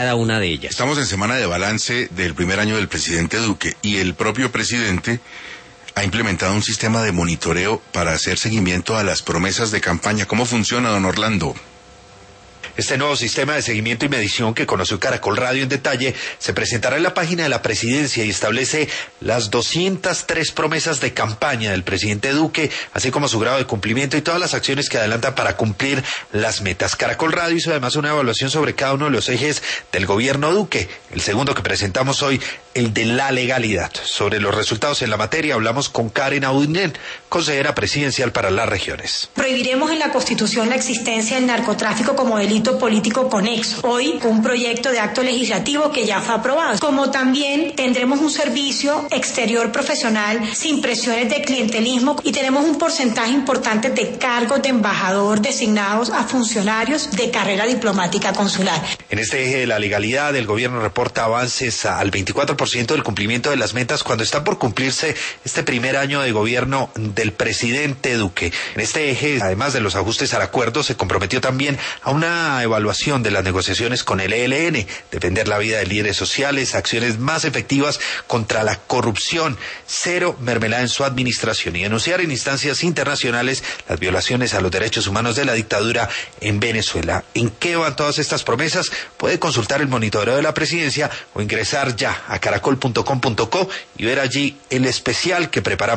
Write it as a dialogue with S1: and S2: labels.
S1: cada una de ellas.
S2: Estamos en semana de balance del primer año del presidente Duque y el propio presidente ha implementado un sistema de monitoreo para hacer seguimiento a las promesas de campaña. ¿Cómo funciona, don Orlando?
S3: Este nuevo sistema de seguimiento y medición que conoció Caracol Radio en detalle se presentará en la página de la presidencia y establece las 203 promesas de campaña del presidente Duque, así como su grado de cumplimiento y todas las acciones que adelantan para cumplir las metas. Caracol Radio hizo además una evaluación sobre cada uno de los ejes del gobierno Duque. El segundo que presentamos hoy, el de la legalidad. Sobre los resultados en la materia hablamos con Karen Audinen, consejera presidencial para las regiones.
S4: Prohibiremos en la Constitución la existencia del narcotráfico como delito político conexo. Hoy, un proyecto de acto legislativo que ya fue aprobado. Como también tendremos un servicio exterior profesional sin presiones de clientelismo y tenemos un porcentaje importante de cargos de embajador designados a funcionarios de carrera diplomática consular.
S3: En este eje de la legalidad, el gobierno reporta avances al 24% del cumplimiento de las metas cuando está por cumplirse este primer año de gobierno del presidente Duque. En este eje, además de los ajustes al acuerdo, se comprometió también a una evaluación de las negociaciones con el ELN, defender la vida de líderes sociales, acciones más efectivas contra la corrupción, cero mermelada en su administración y denunciar en instancias internacionales las violaciones a los derechos humanos de la dictadura en Venezuela. ¿En qué van todas estas promesas? Puede consultar el monitoreo de la presidencia o ingresar ya a caracol.com.co y ver allí el especial que preparamos